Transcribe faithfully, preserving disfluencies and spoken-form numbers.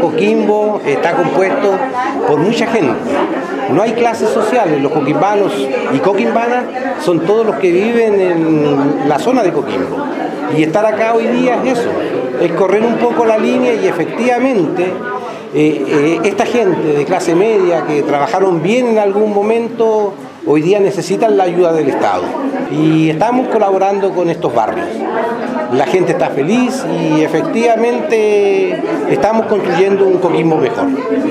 Coquimbo está compuesto por mucha gente. No hay clases sociales, los coquimbanos y coquimbanas son todos los que viven en la zona de Coquimbo. Y estar acá hoy día es eso, es correr un poco la línea y efectivamente eh, eh, esta gente de clase media que trabajaron bien en algún momento, hoy día necesitan la ayuda del Estado. Y estamos colaborando con estos barrios. La gente está feliz y efectivamente estamos construyendo un Coquimbo mejor.